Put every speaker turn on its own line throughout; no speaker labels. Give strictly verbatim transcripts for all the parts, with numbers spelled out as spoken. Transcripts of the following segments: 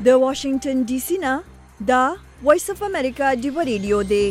د واشنگټن ډي سي نه دا وایس اف امریکا ډیو ریډیو دی.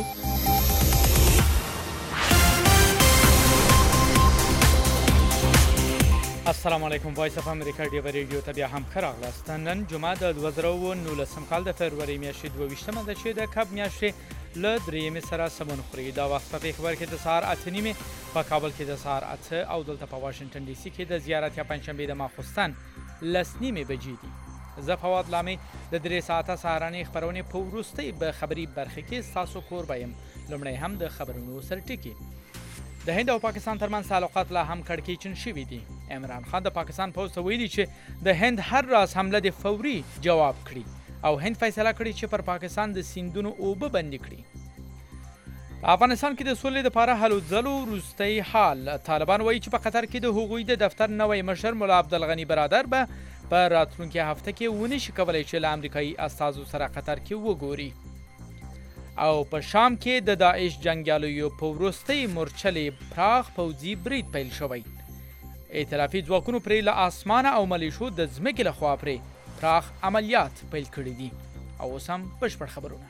السلام علیکم. وایس اف امریکا ډیو ریډیو ته بیا هم ښه راغلاست. نن جمعه د دوه زره او نولسم کال د فبروري میاشتې دوه ویشتمه ده چې د کب میاشتې له دریمې سره سمون خوري. دا وخت په پېښور کې د سهار اته نیمې، په کابل کې د سهار اته او دلته په واشنګټن ډي سي کې د زیارت یا پنجشنبې د ماخوستن لس نیمې بجې دي. زه فواد لامي د درې ساعته سهارنۍ خپرونې په وروستۍ به خبري برخه کې ستاسو کوربه یم. لومړی هم د خبرونو سرټکي. د هند او پاکستان ترمنځ تعلقات لا هم کړکېچن شوي دي. عمران خان د پاکستان پوځ ته ویلي چې د هند هر راز حمله د فوري جواب کړي او هند فیصله کړې چې پر پاکستان د سیندونو اوبه بندي کړي. په افغانستان کې د سولې لپاره هلو ځلو وروستی حال. طالبان وایي چې په قطر کې د هغوی د دفتر نوی مشر ملا عبدالغني برادر به په راتلونکي هفته کې ونه شي کولی چې له امریکایي استازو سره قطر کې وګوري. او په شام کې د داعش جنګیالیو په وروستۍ مورچلې پراخ پوځي برید پیل شوی. ائتلافي ځواکونو پرې له آسمانه او ملیشو د ځمکې لخوا پرې پراخ عملیات پیل کړي دي. او اوس هم بشپړ خبرونه.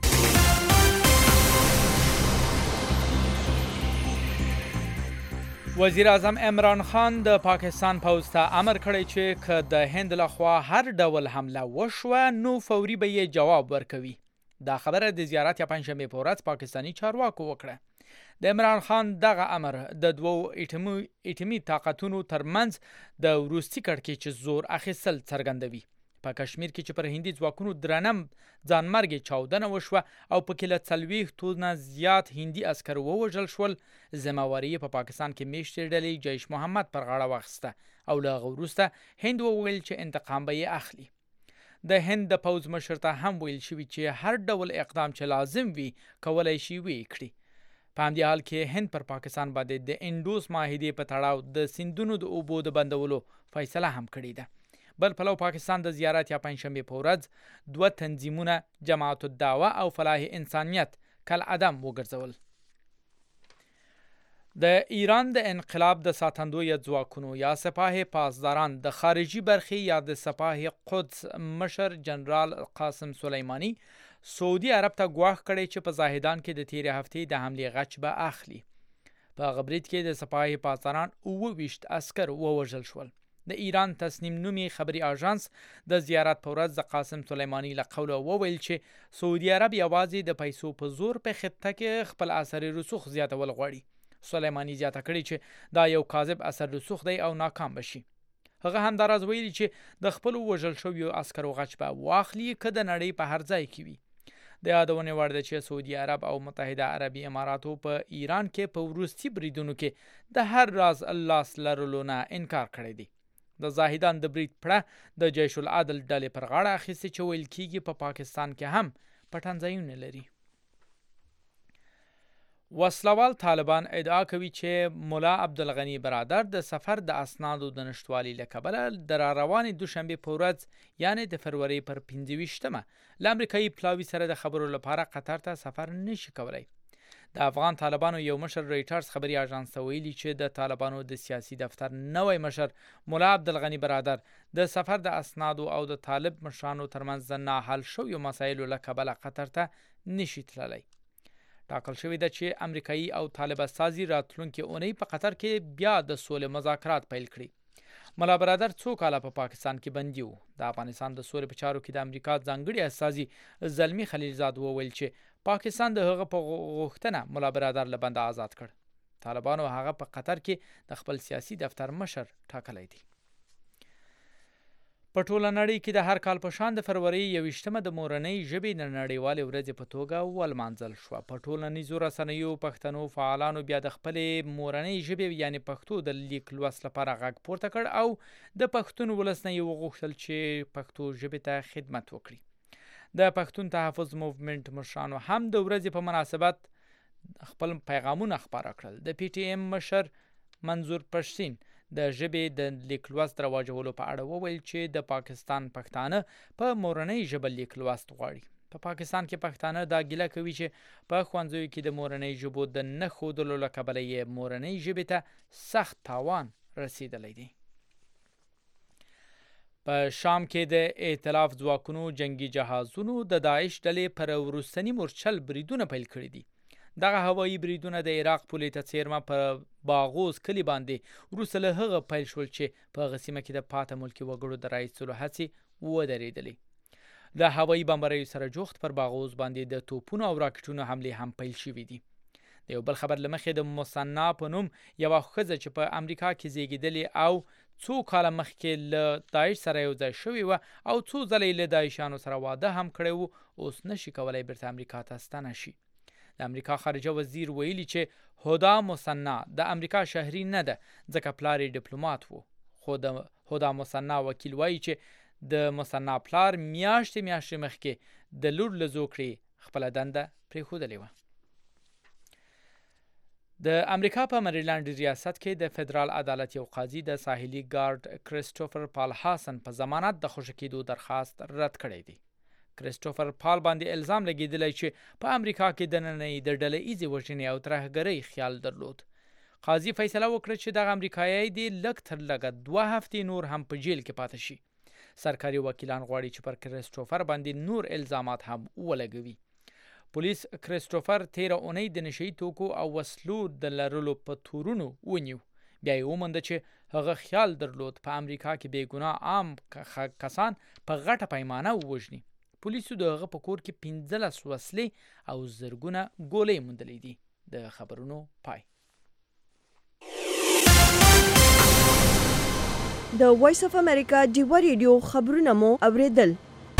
وزیر اعظم عمران خان د پاکستان پوځ ته امر کړی چې که د هند لخوا هر ډول حمله وشوه نو فوري به یې جواب ورکوي. دا خبره د زیارت یا پنجشنبې په ورځ پاکستاني چارواکو وکړه. د عمران خان دغه امر د دوو ایټمي طاقتونو ترمنځ د وروستي کړکېچ زور اخیستل څرګندوي. په کشمیر کې چې پر هندي ځواکونو درنم ځانمرګې چاودنه وشوه او پکې له څلوېښتو نه زیات هندي عسکر ووژل شول، ذمهواري یې په پاکستان کې میشتې ډلې جیش محمد پر غاړه واخیسته او له هغه وروسته هند وویل چې انتقام به یې اخلي. د هند د پوځ مشر ته هم ویل شوي چې هر ډول اقدام چې لازم وي کولی شي ویې کړي. په همدې حال کې هند پر پاکستان باندې د انډوس معاهدې په تړاو د سیندونو د اوبو د بندولو فیصله هم کړې ده. بل پلو پاکستان د زیارت یا پنجشنبې په ورځ دوه تنظیمونه جماعت الدعوه او فلاح انسانیت کالعدم وګرځول. د ایران د انقلاب د ساتندوی ځواکونو یا سپاه پاسداران د خارجي برخې یا د سپاه قدس مشر جنرال قاسم سلیمانی سعودي عرب ته ګواښ کړی چې په زاهدان کې د تیرې هفتې د حملې غچ به اخلي. په هغه برید کې د سپاه پاسداران اووه ویشت عسکر ووژل شول. د ایران تصنیم نومي خبري آژانس د زیارت په ورځ د قاسم سلیمانی له قوله وویل چې سعودي عرب یوازې د پیسو په زور په خطه کې خپل اثر رسوخ زیاتول غواړي. سلیمانی زیاته کړي چې دا یو کاذب اثر رسوخ دی او ناکام بشي. هغه همداراز ویلي چې د خپل وژل شویو عسکرو غچ به واخلي که د نړۍ په هر ځای کې وي. د یادونې وړ ده چې سعودي عرب او متحده عربي اماراتو په ایران کې په وروستي بریدونو کې د هر راز لاس لرلو نه انکار کړی دی. د زاهدان د برید پړه د جیش العدل ډلې پر غاړه اخیستې چې ویل کېږي په پاکستان کې هم پټنځایونه لري. وسلوال طالبان ادعا کوي چې ملا عبدالغني برادر د سفر د اسنادو د نشتوالي له کبله د راروانې دوشنبې په ورځ یعنې د فروری پر پنځه ویشتمه له امریکایي پلاوي سره د خبرو لپاره قطر ته سفر نشي کولی. د افغان طالبانو یو مشر ریټرز خبري آژانس ته ویلي چې د طالبانو د سیاسي دفتر نوی مشر ملا عبدالغني برادر د سفر د اسنادو او د طالب مشرانو ترمنځ د ناحل شویو مسایلو له کبله قطر ته نشي تللی. ټاکل شوې ده چې امریکایي او طالب استازي راتلونکي اونۍ په قطر کې بیا د سولې مذاکرات پیل کړي. ملا برادر څو کاله په پاکستان کې بندي و. د افغانستان د سولې په چارو کې د امریکا ځانګړي استازي زلمي خلیلزاد وویل چې پاکستان د هغه په غوښتنه ملا برادر له بنده آزاد کړ. طالبانو هغه په قطر کې د خپل سیاسي دفتر مشر ټاکلی دی. په ټوله نړۍ کې د هر کال په شان د فروری یوویشتمه د مورنۍ ژبې د نړیوالې ورځې په توګه ولمانځل شوه. په ټولنیزو رسنیو پښتنو فعالانو بیا د خپلې مورنۍ ژبې یعنې پښتو د لیک لوست لپاره غږ پورته کړ او د پښتون ولس نه یې وغوښتل چې پښتو ژبې ته خدمت وکړي. د پښتون تحفظ موومنټ مشرانو هم د ورځې په مناسبت خپل پیغامونه خپاره کړل. د پی ټی ایم مشر منظور پښتین د ژبې د لیک لوست رواجولو په اړه وویل چې د پاکستان پښتانه په مورنۍ ژبه لیک لوست غواړي. په پاکستان کې پښتانه دا ګیله کوي چې په ښوونځیو کې د مورنۍ ژبو د نه ښودلو له کبله یې مورنۍ ژبې ته سخت تاوان رسیدلی دی. په شام کې د ائتلاف ځواکونو جنگي جهازونو د داعش ډلې پر وروستني مورچل بریدونه پیل کړي دي. دغه هوایي بریدونه د عراق پولې ته څیرمه په باغوز کلي باندې وروسته له هغه پیل شول چې په هغه سیمه کې د پاته ملکي وګړو د رایستلو هڅې ودرېدلې. د هوایي بمباریو سره جوخت پر باغوز باندې د توپونو او راکټونو حملې هم پیل شوې دي. د یو بل خبر له مخې د مصنع په نوم یوه ښځه چې په امریکا کې زیږېدلې او څو کاله مخکې له داعش سره یو ځای شوې وه او څو ځله یې له داعشیانو سره واده هم کړی و، اوس نشي کولی بیرته امریکا ته ستنه شي. د امریکا خارجه وزیر ویلي چې هدا مصنع د امریکا شهري نه ده ځکه پلار یې ډیپلومات و. خو د هدا مصنع وکیل وایي چې د مصنع پلار میاشتې میاشتې مخکې د لور له زوکړې خپله دنده پرېښودلې وه. د امریکا په مریلند ریاست کې د فدرال عدالت یو قاضي د ساحلي ګارد کریسټوفر پال هاسن په ضمانت د خوشي کېدو درخواست رد کړی دی. کریسټوفر پال باندې الزام لګېدلی چې په امریکا کې دننه یې د ډله ایزې وژنې او ترهګرۍ خیال درلود. قاضي فیصله وکړه چې دغه امریکایي دی لږ تر لږه دوه هفتې نور هم په جیل کې پاتې شي. سرکاري وکیلان غواړي چې پر کریسټوفر باندې نور الزامات هم ولګوي. پولیس کریسټوفر تیره اونۍ د نشهیي توکو او وسلو د لرلو په تورونو ونیو. بیا یې ومونده چې هغه خیال درلود په امریکا کې بې ګناه عام کسان په غټه پیمانه ووژني. پولیسو د هغه په کور کې پنځلس وسلې او زرګونه ګولۍ موندلې دي. د خبرونو پای.
د وایس اف امریکا ډیوا ریډیو خبرونه مو اوریدل.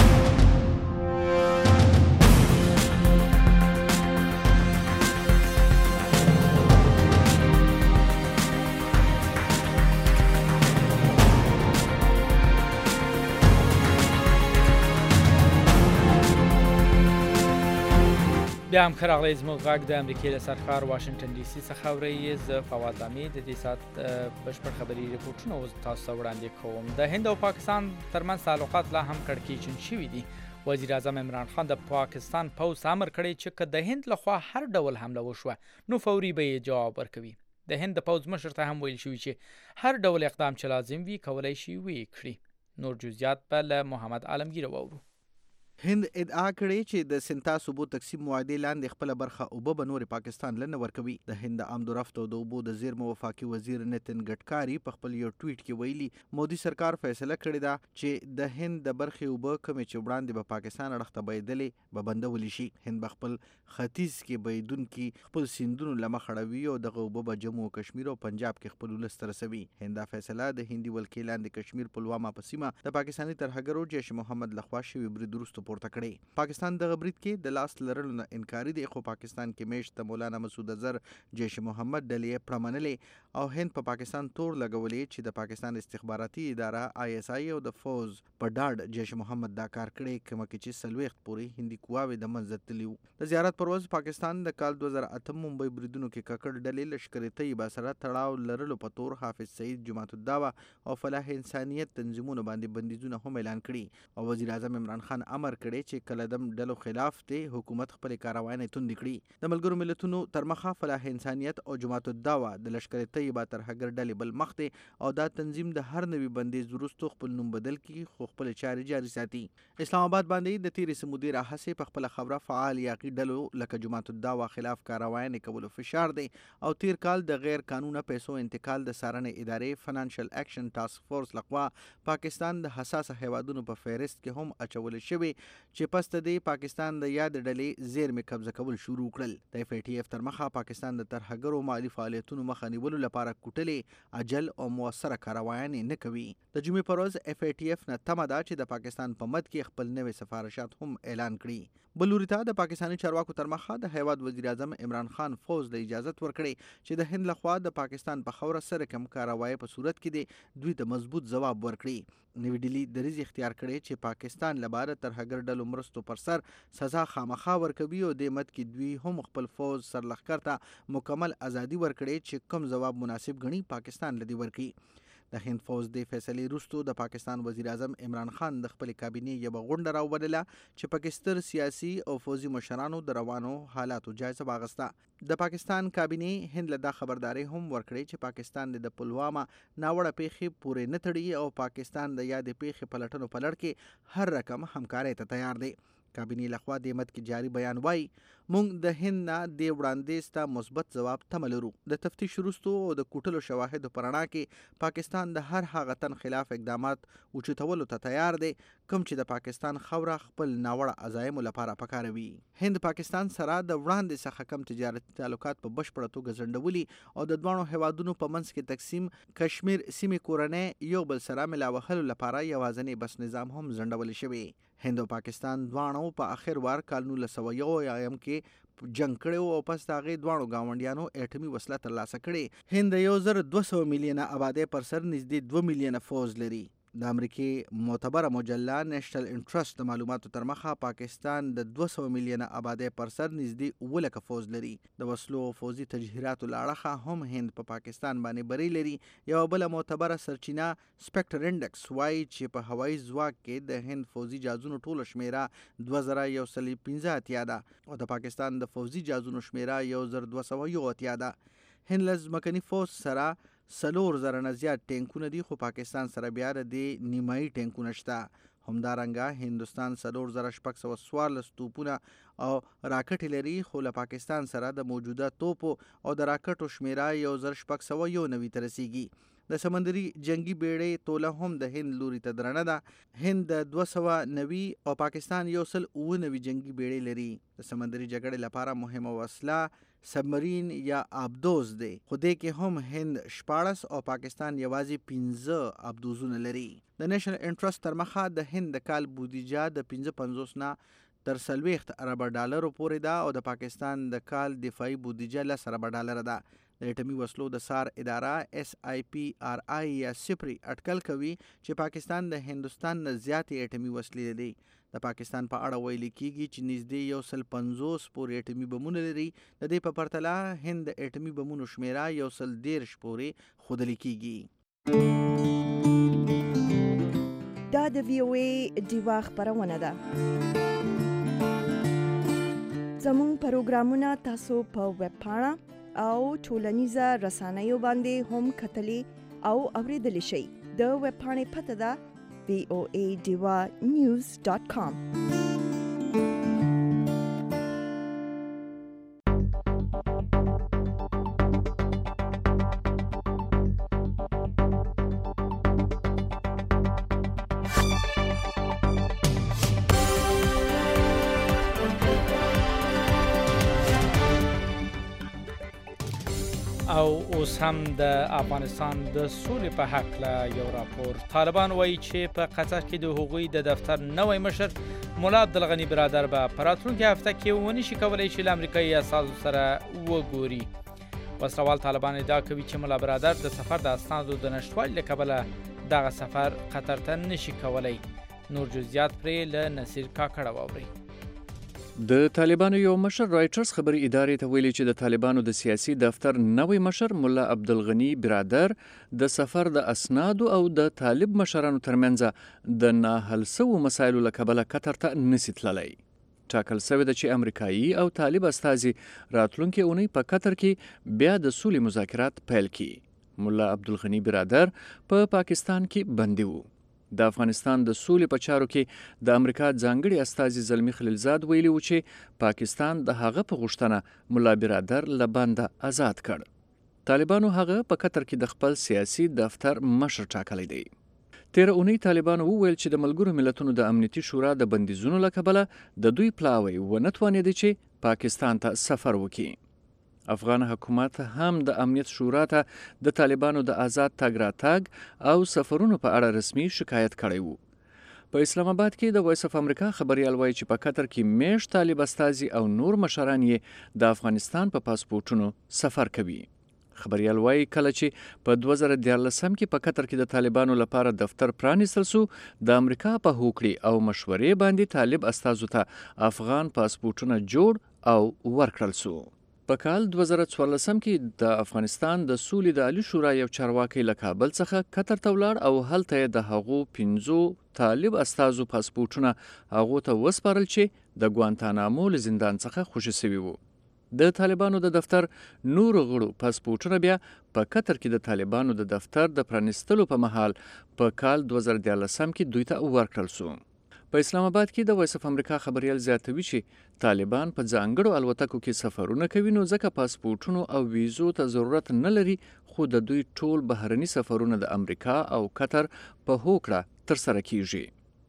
بیا هم ښه راغلی زموږ غږ د امریکې له سرښار واشنګټن ډي سي څخه اورئ. زه فواد لامي د دې ساعت بشپړ خبري رپورټونه اوس تاسو ته وړاندې کوم. د هند او پاکستان ترمنځ تعلقات لا هم کړکېچن شوي دي. وزیر اعظم عمران خان د پاکستان پوځ امر کړی چې که د هند لخوا هر ډول حمله وشوه نو فوري به یې جواب ورکوي. د هند د پوځ مشر ته هم ویل شوي چې هر ډول اقدام چې لازم وي کولی شي ویې کړي. نور جزئیات به له محمد عالمګیره واورو.
هند ادعا کړې چې د سنتا صوبو تقسیم معاهدې لاندې خپله برخه اوبه به نورې پاکستان له نه ورکوي. د هند د عمد و رفت او د اوبو د زیرمو وفاقي وزیر نتن ګډکاري په خپل یو ټویټ کې ویلي مودي سرکار فیصله کړې ده چې د هند د برخې اوبه کومې چې وړاندې به پاکستان اړخ ته بهېدلې به بندولی شي. هند به خپل ختیځ کې بهیدونکي خپل سیندونو له مخه ړوي او دغه اوبه به جموں و کشمیر او پنجاب کې خپل ولس ته رسوي. هند دا فیصله د هندي ولکې لاندې کشمیر پلواما په سیمه د پاکستاني ترهګرو جیش محمد لخوا شوي برید وروسته پورته کړی. پاکستان دغه برید کې د لاس لرلو نه انکاري دی، خو پاکستان کې میشت د مولانا مسعود اظهر جیش محمد ډلې پړمنلې او هند په پاکستان تور لګولې چې د پاکستان استخباراتي اداره آی اس آی او د فوز په ډاډ جیش محمد دا کار کړی کومه کې چې څلوېښت پورې هندي قواوې د منځ تللي وو. د زیارت پر ورځ پاکستان د کال دوه زره اته ممبئی بریدونو کې ککړ ډلې لشکر طیبه سره تړاو لرلو په تور حافظ سعید جماعت الدعوه او فلاح انسانیت تنظیمونو باندې بندیزونه هم اعلان کړي او وزیر اعظم عمران خان امر کړی چې کله د ډلو خلاف دی حکومت خپل کاروانې توندې کړي. د ملګرو ملتونو تر مخه فلاح انسانیت او جماعت الدعوه د لشکر طیبه ترهګر ډلې بل مخ دی او دا تنظیم د هر نوي بندیز وروسته خپل نوم بدل کړي خو خپل چارې جاري ساتي. اسلام آباد باندې د تیرې سمودي راهسې په خپل خبره فعال یاقي ډلو لکه جماعت الدعوه خلاف کاروانې کولو فشار دی او تیر کال د غیر قانونه پیسو انتقال د څارنې ادارې فنانشل اکشن ټاسک فورس لخوا پاکستان د حساسه هیوادونو په فهرست کې هم اچول شوی چې پس د پاکستان د یاد ډلې زیرمې قبضه کول شروع کړل. د اف ای ټي اف تر مخه پاکستان د ترهګرو مالي فعالیتونو مخه نیولو لپاره کوټلې اجل او موثره کاروایانې نه کوي. د جمعې پر ورځ اف ای ټي اف نه تمه ده چې د پاکستان په مد کې خپل نوې سفارشات هم اعلان کړي. بل لوري ته د پاکستاني چارواکو تر مخه د هیواد وزیر اعظم عمران خان فوز د اجازت ورکړي چې د هند لخوا د پاکستان په خوره سره کم کاروایی په صورت کې دی دوی ته مضبوط ځواب ورکړي. نوی ډیلی دریځ اختیار کړی چې پاکستان لپاره ترهګر ډلو مرستو پر سر سزا خامخا ورکوي او د مد کې دوی هم خپل فوز سرلښکر ته مکمل ازادي ورکړي چې کوم ځواب مناسب غني پاکستان لدی ورکړي. د هند فوز د فیصلې وروسته د پاکستان وزیر اعظم عمران خان د خپل کابینې یوه غونډه راوبلله چې پکې ستر سیاسي او فوزي مشرانو د روانو حالاتو جایزه واخیسته. د پاکستان کابینې هند له دا خبرداري هم ورکړې چې پاکستان د پلوامه ناوړه پیښې پورې نه تړي او پاکستان د یادې پیښې پلټنو په لړ کې هر رقم همکارۍ ته تیار دی. کابینې لخوا د مد کې جاری بیان وایي موږ د هند نه د وړاندیز ته مثبت ځواب تمه لرو. د تفتیش وروسته او د کوټلو شواهدو په رڼا کې پاکستان د هر هغه تن خلاف اقدامات اوچتولو ته تیار دی کوم چې د پاکستان خاوره خپل ناوړه عزایمو لپاره پکاروي. هند پاکستان سره د وړاندې څخه کم تجارتي تعلقات په بشپړه توګه ځنډولي او د دواړو هیوادونو په منځ کې تقسیم کشمیر سیمې کورنۍ یو بل سره ملاوهلو لپاره یوازینی بس نظام هم ځنډول شوی. هند او پاکستان دواړو په آخر وار کال نولس سوه یو اویایم کې جنگ کړی او پس د هغې دواړو ګاونډیانو اټومي وسله ترلاسه کړې. هند یو زر دوه سوه میلیونه آبادۍ پر سر نږدې دوه میلیونه فوز لري. د امریکې معتبره مجله نیشنل انټرست د معلوماتو تر مخه پاکستان د دوه سوه میلیونه آبادۍ پر سر نږدې اووه لکه فوز لري. د وسلو او فوزي تجهیزاتو له اړخه هم هند په پا پاکستان باندې بری لري. یوه بله معتبره سرچینه سپیکټر انډکس وایي چې په هوایي ځواک کې د هند فوزي جهازونو ټوله شمیره دوه زره یو سل پنځه اتیا ده او د پاکستان د فوزي جهازونو شمیره یو زر دوه سوه یو اتیا ده. هند له ځمکني فوز سره څلور زره نه زیات ټینکونه دي خو پاکستان سره بیا د دې نیمایي ټینکونه شته. همدارنګه هندوستان څلور زره شپږ سوه څوارلس توپونه او راکټې لري خو له پاکستان سره د موجوده توپو او د راکټو شمیره یو زر شپږ سوه یو نوي ته رسیږي. د سمندري جنگي بیړۍ توله هم د هند لوري ته درنه ده. هند د دوه سوه نوي او پاکستان یو سل اووه نوي جنگي بیړۍ لري. د سمندري جګړې لپاره مهمه وسله سبمرین یا آبدوز دی خو دې کې هم هند شپاړس او پاکستان یوازې پنځه آبدوزونه لري. د نیشنل انټرست تر مخه د هند د کال بودیجه د پنځه پنځوس نه تر څلوېښت اربه ډالرو پورې ده او د پاکستان د کال دفاعي بودیجه لس اربه ډالره ده. د اټومي وسلو د سار اداره اس آی پی آر آی یا سپری اټکل کوي چې پاکستان د هندوستان نه زیاتې اټومي وسلې لري. د پاکستان په اړه ویل کېږي چې نږدې یو سل پنځوس پورې اټومي بمونه لري. د دې په پرتله هند د اټومي بمونو شمیره یو سل دېرش پورې ښودل کېږي.
دا د وی او ای ډیوا خپرونه ده. زموږ پروګرامونه تاسو په ویب پاڼه او ټولنیزه رسنیو باندې هم کتلی او اوریدلی شئ. د ویب پاڼې پته ده وی او ای ډیوا نیوز ډاټ کام.
او اوس هم د افغانستان د سولې په حق له یو راپور. طالبان وایي چې په قطر کې د هغوی د دفتر نوی مشر ملا عبدالغني برادر به په راتلونکي هفته کې ونشي کولی چې له امریکایي اساسو سره وګوري. وسلوال طالبان ادعا کوي چې ملا برادر د سفر د اسنادو د نشتوالي له کبله دغه سفر قطر ته نشي کولی. نور جزئیات پرې له نصیر کاکړه واورئ.
د طالبانو یو مشر رایټرز خبري ادارې ته ویلي چې د طالبانو د سیاسي دفتر نوی مشر ملا عبدالغني برادر د سفر د اسنادو او د طالب مشرانو ترمنځ د ناحل سوو مسایلو له کبله قطر ته نشي تللی. ټاکل شوې ده چې امریکایي او طالب استازي راتلونکې اونۍ په قطر کې بیا د سولې مذاکرات پیل کړي. ملا عبدالغني برادر په پا پاکستان کې بندي وو. د افغانستان د سولې په چارو کې د امریکا ځانګړي استازي زلمی خلیلزاد ویلي و چې پاکستان د هغه په غوښتنه ملا برادر له بنده آزاد کړ. طالبانو هغه په قطر کې د خپل سیاسي دفتر مشر ټاکلی دی. تیر اونۍ طالبانو وویل چې د ملګرو ملتونو د امنیتي شورا د بندیزونو له کبله د دوی پلاوی ونه توانېدی چې پاکستان ته سفر وکړي. افغان حکومت هم د امنیت شورا ته د طالبانو د آزاد تګ راتګ او سفرونو په اړه رسمي شکایت کړی وو. په اسلام آباد کې د وایس اف امریکا خبريال وایي چې په قطر کې میشت طالب استازي او نور مشران یې د افغانستان په پاسپورټونو سفر کوي. خبريال وایي کله چې په دوه زره دیارلسم کې په قطر کې د طالبانو لپاره دفتر پرانیستل سو د امریکا په هوکړې او مشورې باندې طالب استازو ته افغان پاسپورټونه جوړ او ورکړل سو. په کال دوه زره څوارلسم کې د افغانستان د سولې د عالی شورا یو چارواکي له کابل څخه قطر ته ولاړ او هلته یې د هغو پنځو طالب استازو پاسپورټونه هغو ته وسپارل چې د ګوانتانامو له زندان څخه خوشي شوي وو. د طالبانو د دفتر نور غړو پاسپورټونه بیا په قطر کې د طالبانو د دفتر د پرانیستلو په مهال په کال دوه زره دیارلسم کې دوی ته ورکړل شو. په اسلام آباد کې د وایس اف امریکا خبريال زیاتوي چې طالبان په ځانګړو الوتکو کې سفرونه کوي نو ځکه پاسپورټونو او ویزو ته ضرورت نه لري خو د دوی ټول بهرني سفرونه د امریکا او قطر په هوکړه ترسره کیږي.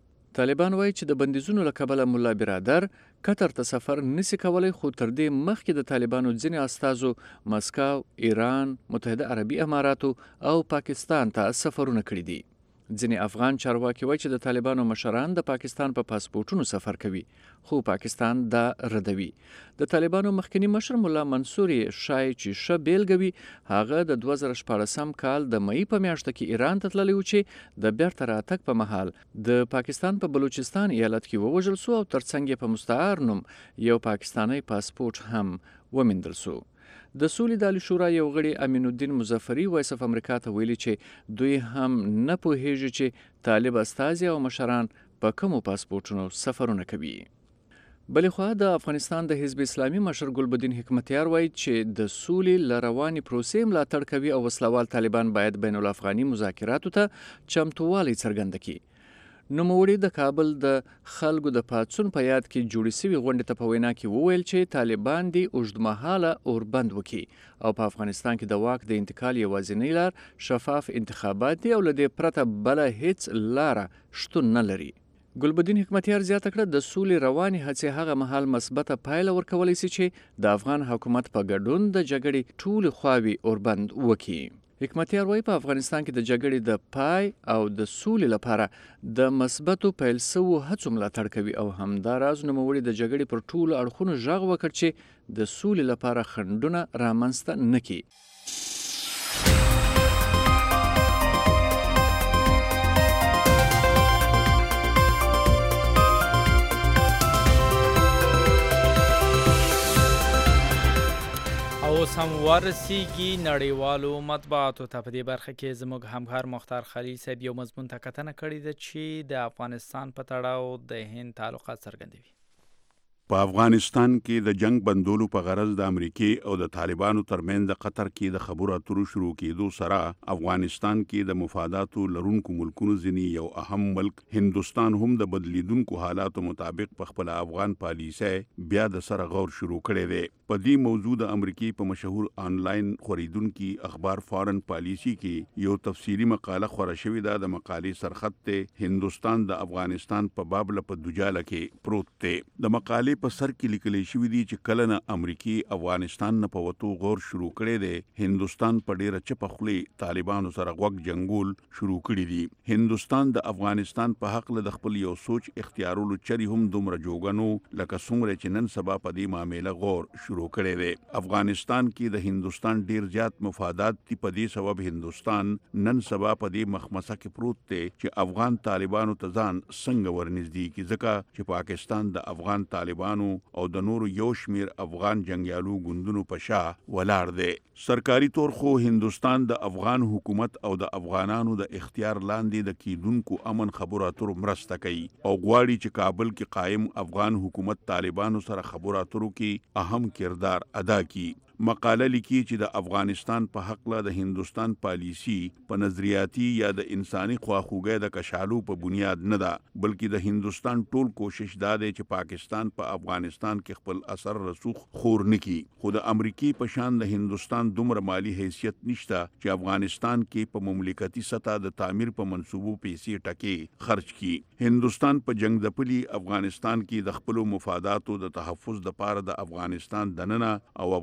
طالبان وایي چې د بندیزونو له کبله مولا برادر قطر ته سفر نسی کولای خو تر دې مخکې د طالبانو ځینې استازو مسکو، ایران، متحده عربي اماراتو او پاکستان ته سفرونه کړي دي. ځینې افغان چارواکي وایي چې د طالبانو مشران د پاکستان په پا پاسپورټونو سفر کوي خو پاکستان دا ردوي. د طالبانو مخکنی مشر مولا منصور شای چې ښه بیلګه وي هغه د دوه زره شپاړسم کال د مئی په میاشت کې ایران ته تللی و چې د بیرته راتګ په مهال د پاکستان په بلوچستان ایالت کې ووژل سو او ترڅنګ یې په مستعار نوم یو پاکستانی پاسپورټ هم وموندل سو. د سولې د عالی شورا یو غړي امین الدین مظفری وایس اف امریکا ته ویلي چې دوی هم نه پوهیږي چې طالب استازي او مشران په کومو پاسپورټونو سفرونه کوي. بلې خوا د افغانستان د حزب اسلامي مشر ګلبدین حکمتیار وایي چې د سولې له روانې پروسې ملاتړ کوي او وسلوال طالبان باید بین الافغاني مذاکراتو ته چمتووالی څرګنده کړي. نوموړي د کابل د خلکو د پاڅون په یاد کې جوړې شوې غونډې ته په وینا کې وویل چې طالبان دې اوږدمهاله اوربند وکړي او په افغانستان کې د واک د انتقال یوازینۍ لار شفاف انتخابات دي او له دې پرته بله هیڅ لاره شتون نه لري. ګلبدین حکمتیار زیاته کړه د سولې روانې هڅې هغه مهال مثبته پایله ورکولی شي چې د افغان حکومت په ګډون د جګړې ټولې خواوې اوربند وکړي. حکمتیار وایي په افغانستان کې د جګړې د پای او د سولې لپاره د مثبتو پیل شوو هڅو ملاتړ کوي او همداراز نوموړي د جګړې پر ټولو اړخونو غږ وکړ چې د سولې لپاره خنډونه رامنځته نه کړي.
اوس هم ورسیږي نړیوالو مطبوعاتو ته. په دې برخه کې زموږ همکار مختار خلیل صاحب یو مضمون ته کتنه کړې ده چې د افغانستان په تړاو د هند تعلقات څرګندوي.
په افغانستان کې د جنگ بندولو په غرض د امریکای او د طالبانو ترمنځ د قطر کې د خبرو اترو شروع کېدو سره افغانستان کې د مفاداتو لرونکو ملکونو ځینی یو اهم ملک هندستان هم د بدلیدونکو حالاتو مطابق په خپل افغان پالیسي بیا د سره غور شروع کړی دی. په دې موضوع د امریکای په مشهور آنلاین خریدونکو اخبار فارن پالیسی کې یو تفصیلی مقاله خبره شوې ده. د مقالې سرخط ته هندستان د افغانستان په بابل په دوجاله کې پروت دی. د مقالې په سر کې لیکل شوی دی چې کله نه امریکای افغانستان نه په وتو غور شروع کړی دی هندستان په ډیره چپه خولې طالبانو سره غوږ جنگول شروع کړی دی. هندستان د افغانستان په حق له خپل یو سوچ اختیارولو چری هم دومره جوګنو لکه څومره چې نن سبا په دې معاملې غور شروع کړی دی. افغانستان کې د هندستان ډیر زیات مفادات دي. په دې سبب هندستان نن سبا په دې مخمسه کې پروت دی چې افغان طالبانو ته ځان څنګه ورنږدې کی ځکه چې پاکستان د افغان طالبانو او د نورو یو شمیر افغان جنگیالو ګوندونو په شا ولاړ دی. سرکاري طور خو هندستان د افغان حکومت او د افغانانو د اختیار لاندې د کیدونکو امن خبرو اترو مرسته کوي او غواړي چې کابل کې قائم افغان حکومت طالبانو سره خبرو اترو کې اهم کردار ادا کړي. مقاله لیکي چې د افغانستان په حق له د هندستان پالیسی په نظریاتي یا د انساني خواخوږۍ د کشالو په بنیاد نه ده بلکې د هندستان ټول کوشش دا دی چې پاکستان په پا افغانستان کې خپل اثر رسوخ خور نکي. خو د امریکای په شان د هندستان دومره مالی حیثیت نشته چې افغانستان کې په مملکتي سطح د تعمیر په منصوبو پیسې ټکي خرج کړي. هندستان په جنگ ځپلي افغانستان کې د خپل مفاداتو د تحفظ لپاره د افغانستان دننه او افغانستان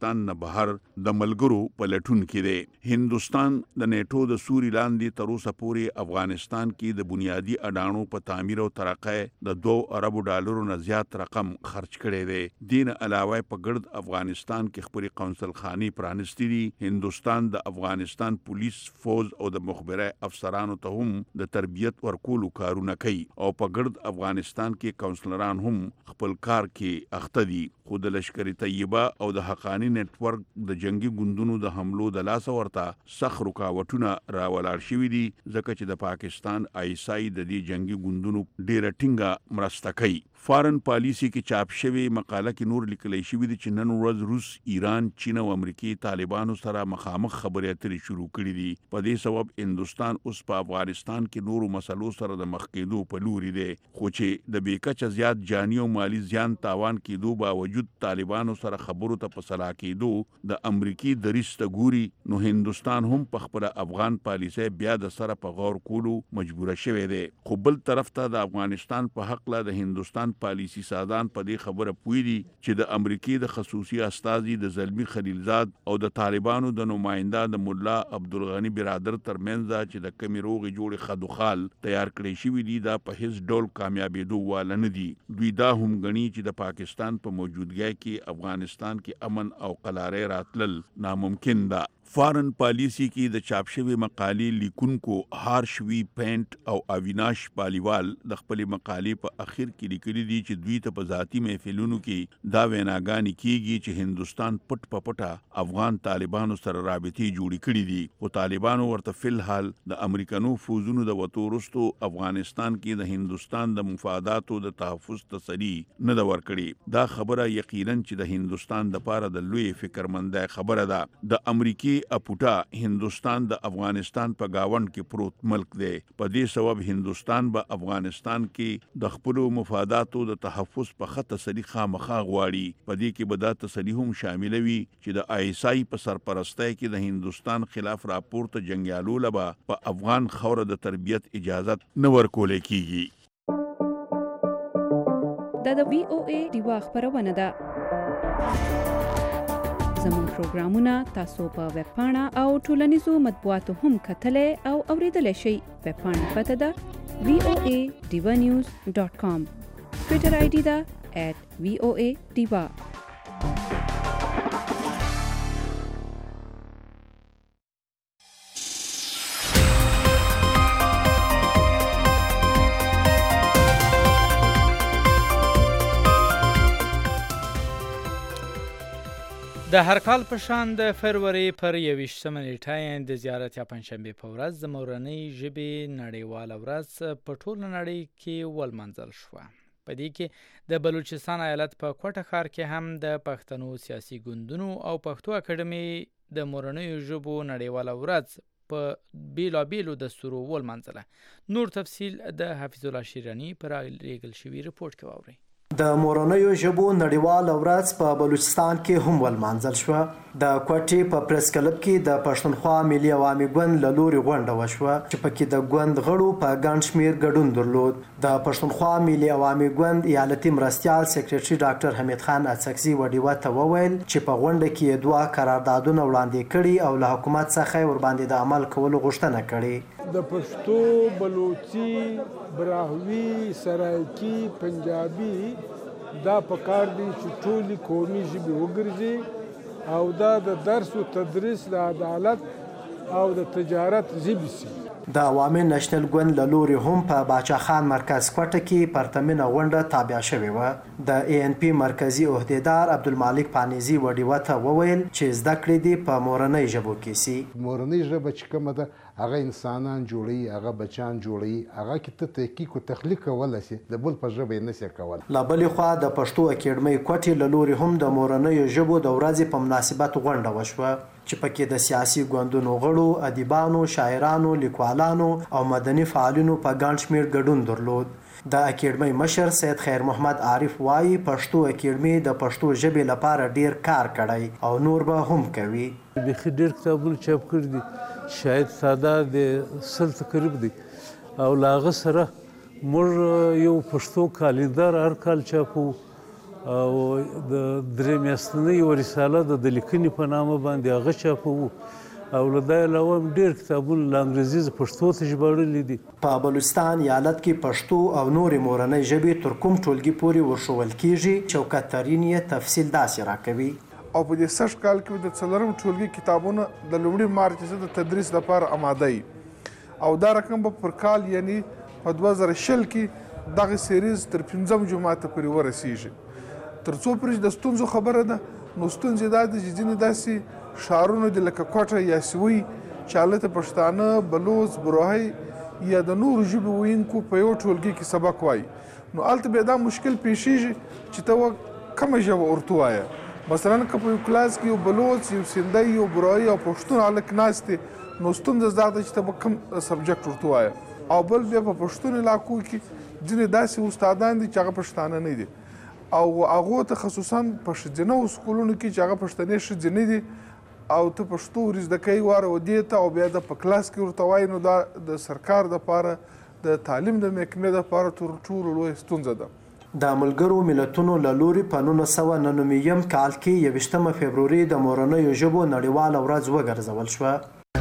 افغانستان نه بهر د ملګرو په لټون کې دی. هندوستان د نیټو د سوري لاندې تر اوسه پورې افغانستان کې د بنیادی اډانو په تعمیر او ترقۍ د دوه اربو ډالرو نه زیات رقم خرج کړی دی. دین علاوه په ګرد افغانستان کې خپل قونسل خاني پرانستی دي. هندوستان د افغانستان پولیس، فوج او د مخبره افسرانو ته هم د تربیت ورکولو کارونه کوي او په ګرد افغانستان کې کونسلران هم خپل کار کې اخته دي. خو د لشکر طیبه او د حقانی نت ورک د جنگي ګوندونو د حملو د لاس ورته سخت رکاوټونه راولاړ شوي دي، ځکه چې د پاکستان آیسای د دې جنگي ګوندونو ډیره ټینګه مرسته کوي. فارن پالیسی کې چاپ شوی مقاله کې نور لیکلی شوی دی چې نن ورځ روس، ایران، چین او امریکای طالبانو سره مخامخ خبرې اترې شروع کړي دي. په دې سبب هندوستان اوس په افغانستان کې نورو مسلو سره د مخ کېدو په لوري دی، خو چې د بیکچه زیات جانی او مالی زیان تاوان کېدو باوجود طالبانو سره خبرو ته په صلاح کېدو د امریکای دریځ ته ګوري، نو هندوستان هم په خپل افغان پالیسي بیا د سره په غور کولو مجبور شوی دی. خو بل طرف ته د افغانستان په حق لا د هندوستان پالیسی سازان په دې خبره پوي دي چې د امریکای د خصوصي استازي د زلمی خلیلزاد او د طالبانو د نماینده د مولا عبدالغنی برادر ترمنځ چې د کمی روغې جوړې خدوخال تیار کړی شوی دي دا په هیڅ ډول کامیابېدو واله نه دي. دوی دا هم غني چې د پاکستان په موجودګۍ کې افغانستان کې امن او قلارې راتلل ناممکن ده. فارن پالیسی کې د چاپ شوی مقالې لیکونکو هارشوی پینټ او اویناش پالیوال د خپل مقالې په اخر کې لیکلي دي چې دوی ته په ذاتی محفلونو کې دا ویناګانې کیږي چې هندوستان پټ په پټه افغان طالبانو سره رابطې جوړې کړې دي، خو طالبانو ورته فلحال د امریکانو فوزونو د وتو وروستو افغانستان کې د هندوستان د مفاداتو د تحفظ تسلي نه ده ورکړې. دا خبره یقینا چې د هندوستان د پاره د لوی فکرمندۍ خبره ده. د امریکای اپوټا هندوستان د افغانستان په گاوند کې پروت ملک دی. په دې سبب هندوستان به افغانستان کې د خپل مفاداتو د تحفظ په خط تسلی خامخا غواړي. په دې کې به دا تسلی هم شامل وي چې د آیسای په سرپرستۍ کې د هندوستان خلاف راپورته جنگیالو لبا په افغان خوره د تربیت اجازت نه ورکول کیږي.
دا د وی او ای دیوا خبرونه ده. زموږ پروګرامونه تاسو په ویب پاڼه او ټولنیزو مطبوعاتو هم کتلای او اوریدلای شئ. ویب پاڼه پته ده وی او ای ډیوا نیوز ډاٹ کام. ټویټر آی ډي ده ایٹ وی او ای ډیوا.
د هر کال په شان د فروری پر یویشتمه نیټه د زیارت یا پنجشنبې په ورځ د مورنۍ ژبې نړیواله ورځ په ټوله نړۍ کې ولمانځل شوه. په دې کې د بلوچستان ایالت په کوټه ښار کې هم د پښتنو سیاسي ګوندونو او پښتو اکیډمي د مورنۍ ژبو نړیواله ورځ په بیلابیلو دستورو ولمانځله. نور تفصیل د حفیظ الله شیرانی پر رالیږل شوي رپورټ کې واورئ.
د مورنیو ژبو نړیواله ورځ په بلوچستان کې هم ولمانځل شوه. د کوټې په پریس کلب کې د پښتونخوا ملي عوامي ګوند له لوري غونډه وشوه چې پکې د ګوند غړو په ګڼ شمېر ګډون درلود. د پښتونخوا ملي عوامي ګوند ایالتي مرستیال سکرټري ډاکټر حمید خان اڅکزي وډیوه ته وویل چې په غونډه کې دوه قراردادونه وړاندې کړي او له حکومت څخه ورباندې د عمل کولو غوښتنه کړې.
د پښتو، بلوچي، براهوي، سرایکي، پنجابي دا پکار دي چې ټولي قومي ژبې وګرځي او دا د درس و تدریس د عدالت او د تجارت ژبې سي.
د عوامي نېشنل ګوند له لوري هم په باچا خان مرکز کوټه کې پرتمینه غونډه تابع شوې وه. د ای ان پی مرکزي عهدیدار عبدالمالک پانیزي وډیوه ته وویل چې زده کړې دي په مورنۍ ژبو کې سي.
مورنۍ ژبه چې کومه ده هغه انسانان جوړوي، هغه بچان جوړوي، هغه کې ته تحقیق او تخلیق کولی شي، د بل په ژبه یې نشي کولی.
له بلې خوا د پښتو اکیډمۍ کوټې له لوري هم د مورنیو ژبو د ورځې په مناسبت غونډه وشوه چې پکې د سیاسي ګوندونو غړو، ادیبانو، شاعرانو، لیکوالانو او مدني فعالینو په ګڼ شمېر ګډون درلود. د اکیډمۍ مشر سید خیر محمد عارف وایي پښتو اکیډمۍ د پښتو ژبې لپاره ډیر کار کړی او نور به هم کوي.
بیخي ډیر کتابونه چاپ کړي دي، شاید تعداد د سل تقریب دی او له هغه سره موږ یو پښتو کالیندر هر کال چاپو او د درې میاشتنۍ یوه رساله ده د لیکنې په نامه باندې هغه چاپوو او له دا علاوه هم ډېر کتابونه له انګریزي پښتو ته ژباړلي دي.
په بلوچستان ایالت کې پښتو او نورې مورنۍ ژبې تر کوم ټولګي پورې ورښوول کیږي؟ شوکت ترین یې تفصیل داسې راکوي.
او په دې سږ کال کې د څلورم ټولګي کتابونه د لومړي مارچ څخه د تدریس لپاره آماده وي او دا رقم به پر کال یعنی په دوه زره شل کې دغه سیریز تر پنځم جماعته پورې ورسیږي. تر څو پورې د ستونزو خبره ده نو ستونزې دا دي چې ځینې داسې ښارونه دي لکه کوټه یا سوی چې هلته پښتانه، بلوچ، بروهی یا د نورو ژبو ویونکو په یو ټولګي کې سبق وایي. نو هلته بیا دا مشکل پیښیږي چې ته کومه ژبه ورته ووایه. مثلا که په یو کلاس کې یو بلوچ، یو سندی، یو بروهی او پښتون هلک ناست دی نو ستونزه دا ده چې ته به کوم سبجکټ ورته ووایه. او بل بیا په پښتون علاقو کې ځینې داسې استادان دي چې هغه پښتانه نه دي او هغو ته خصوصا په ښځینه سکولونو کې چې هغه پښتنې ښځینې دي او ته پښتو ور زده کوي واره ودې ته او بیا د په کلاس کې ورته وایي نو دا د سرکار دپاره د تعلیم د محکمې دپاره تر ټولو لویه ستونزه ده.
د ملګرو ملتونو له لوري په نولس سوه نهه نوي کال کې یویشتمه فبروري د مورنیو ژبو نړیواله ورځ وګرځول شوه.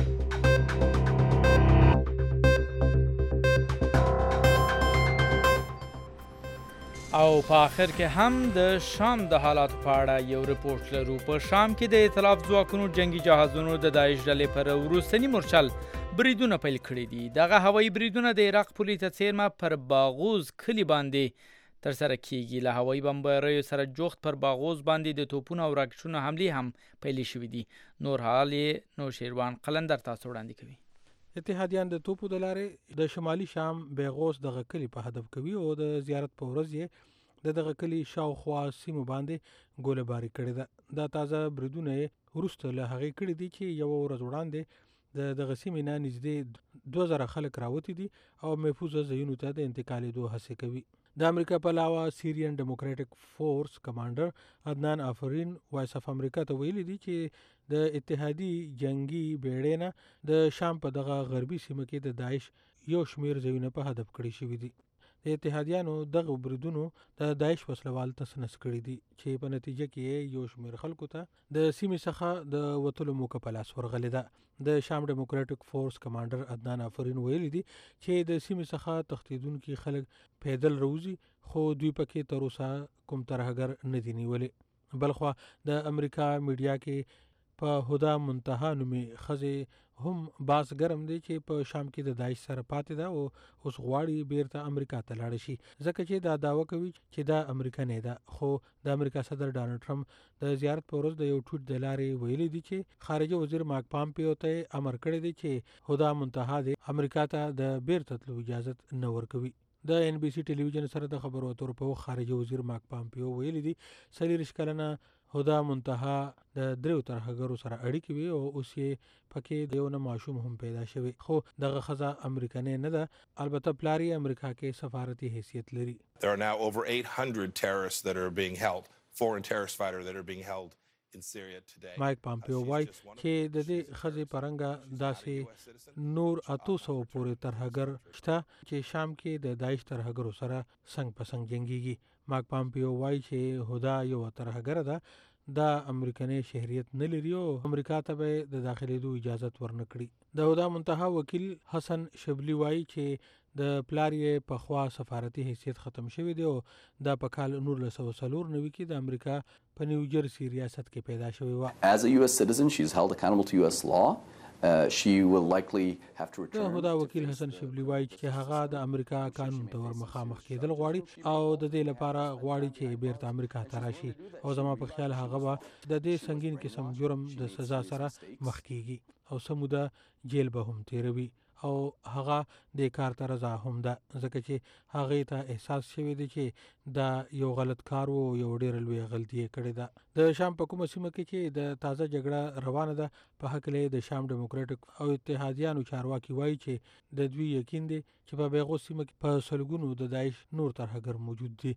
او په آخر کې هم د شام د حالاتو په اړه یو رپورټ لرو. په شام کې د ائتلاف ځواکونو جنگي جهازونو د داعش ډلې پر وروستني مورچل بریدونه پیل کړي دي. دغه هوایي بریدونه د عراق پولې ته څیرمه پر باغوز کلي باندې ترسره کیږي. له هوایي بمباریو سره جوخت پر باغوز باندې د توپونو او راکټونو حملې هم پیلې شوې دي. نور حال یې نوشیروان قلندر تاسو وړاندې کوي.
اتحادیان د توپو د لارې د شمالي شام بیغوس دغه کلي په هدف کوي او د زیارت په ورځ یې د دغه کلي شاوخوا سیمو باندې ګوله‌باري کړې ده. دا تازه بریدونه یې وروسته له هغې کړي دي چې یوه ورځ وړاندې د دغه سیمې نه نږدې دوه زره خلک راوتي دي او محفوظه ځایونو ته د انتقالېدو هڅې کوي. د امریکا په علاوه سیریان ډیموکراټک فورس کمانډر عدنان آفرین وایس اف امریکا ته ویلي دي چې د اتحادي جنگي بیړۍ نه د شام په دغه غربي سیمه کې د داعش یو شمیر ځایونه په هدف کړي شوي دي. د اتحادیانو دغه بریدونو د داعش وسلوال تسنس کړي دي چې په نتیجه کې یو شمیر خلکو ته د سیمې څخه د وتلو موقع په لاس ورغلې ده. د شام ډیموکراټک فورس کمانډر عدنان آفرین ویلي دي چې د سیمې څخه تښتېدونکي خلک پیدل روزي خو دوی پکې تر اوسه کوم ترهګر نه دي نیولي. بلخوا د امریکا میډیا کې په هدا منتها نومې ښځې هم باس ګرم دی چې په شام کې د داعش سره پاتې ده او اوس غواړي بیرته امریکا ته لاړه شي ځکه چې دا دعوه کوي چې دا امریکا نه ده. خو د امریکا صدر ډانلډ ټرمپ د زیارت په ورځ د یو ټویټ د لارې ویلي دي چې خارجه وزیر مارک پامپیو ته امر کړی دی چې هدا منتها د امریکا ته د بیرته تلو اجازه نه ورکوي. د ان بي سي ټلویزیون سره د خبرو اترو په خارجه وزیر مارک پامپیو ویلي دي څلوېښت کلنه هدا منتها د دریو ترهګرو سره اړیکې وي او اوس یې پکې د یو نه ماشوم هم پیدا شوی خو دغه ښځه امریکنۍ نه ده. البته پلار یې امریکا کې سفارتي حیثیت لري.
There are now over eight hundred terrorists that are being held, foreign terrorist fighters that are being held in Syria today.
مایک پامپیو وایي چې د دې ښځې پرنګه داسې نور اتو سوو پورې ترهګر شته چې شام کې د داعش ترهګرو سره څنګ په څنګ جنګیږي. مارک پامپیو وایي چې هدا یو ترهګره ده دا امریکنۍ شهریت نه لري او امریکا ته به د داخلېدو اجازت ورنه کړي. د هدا منتها وکیل حسن شبلی وایي چې د پلار یې پخوا سفارتي حیثیت ختم شوی دی او دا په کال نولس سوه څلور نوي کې د امریکا په نیوجرسي ریاست کې پیدا شوی و.
As a U S citizen, she is held accountable to U S law. Uh, she will likely have to return.
د هدا وکیل حسن شبلی وایي چې هغه د امریکا قانون ته ور مخامخ کېدل غواړي او د دې لپاره غواړي چې بیرته امریکا ته راشي او زما په خیال هغه به د دې سنگین قسم جرم د سزا سره مخ کیږي او سموده جیل به هم تیروي او هغه د کار ته رضا هم ده ځکه چې هغې ته احساس شوی دی چې دا یو غلط کار و یو ډېره لویه غلطي یې کړې ده. د شام په کومه سیمه کې چې د تازه جګړه روانه ده په هکله د شام ډیموکراټک او اتحادیانو چارواکي وایي چې د دوی یقین دی چې په بیغوس سیمه کې په سلګونو د داعش نور ترهګر موجود دي.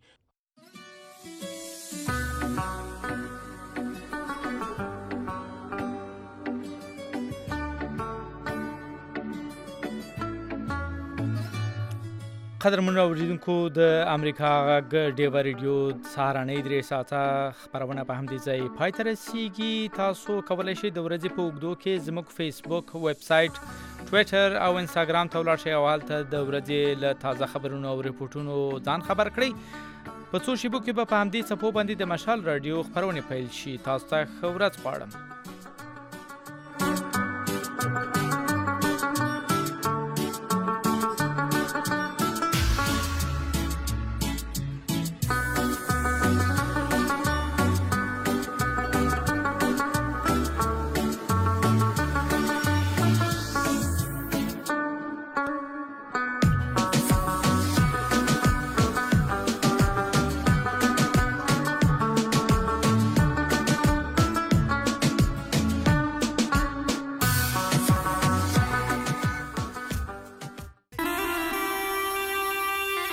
قدرمنو اوریدونکو د امریکا غږ ډیوه ریډیو سهارنۍ درې ساعته خپرونه په همدې ځای پای ته رسیږي. تاسو کولی شئ د ورځې په اوږدو کې زموږ فیسبوک، ویب سایټ، ټویټر او انسټاګرام ته ولاړ شئ او هلته د ورځې له تازه خبرونو او ریپورټونو ځان خبر کړئ. په څو شیبو کې به په همدې څپو باندې د مشال راډیو خپرونې پیل شي. تاسو ته ښه ورځ غواړم.